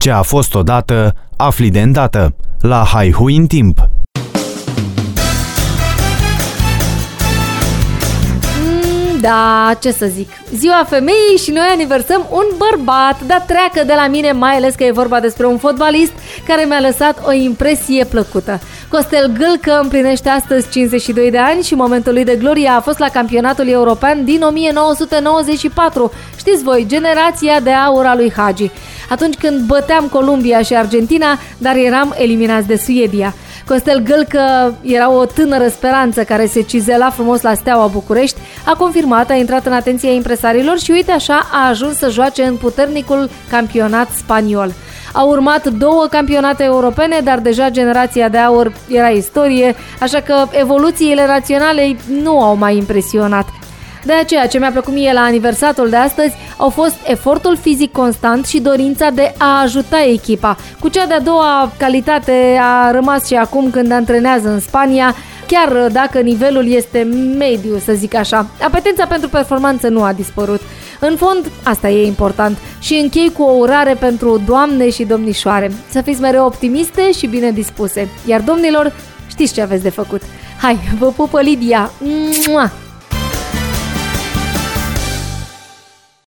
Ce a fost odată, afli de îndată. La Haihui în timp. Da, ce să zic, ziua femeii și noi aniversăm un bărbat, dar treacă de la mine, mai ales că e vorba despre un fotbalist care mi-a lăsat o impresie plăcută. Costel Gâlcă împlinește astăzi 52 de ani și momentul lui de glorie a fost la campionatul european din 1994. Știți voi, generația de aur a lui Hagi. Atunci când băteam Columbia și Argentina, dar eram eliminați de Suedia. Costel Gâlcă era o tânără speranță care se cizela frumos la Steaua București, a confirmat, a intrat în atenția impresarilor și uite așa a ajuns să joace în puternicul campionat spaniol. Au urmat 2 campionate europene, dar deja generația de aur era istorie, așa că evoluțiile naționale nu au mai impresionat. De aceea, ce mi-a plăcut mie la aniversatul de astăzi au fost efortul fizic constant și dorința de a ajuta echipa. Cu cea de-a doua calitate a rămas și acum când antrenează în Spania, chiar dacă nivelul este mediu, să zic așa. Apetența pentru performanță nu a dispărut. În fond, asta e important. Și închei cu o urare pentru doamne și domnișoare. Să fiți mereu optimiste și bine dispuse. Iar domnilor, știți ce aveți de făcut. Hai, vă pupă Lidia! Mua!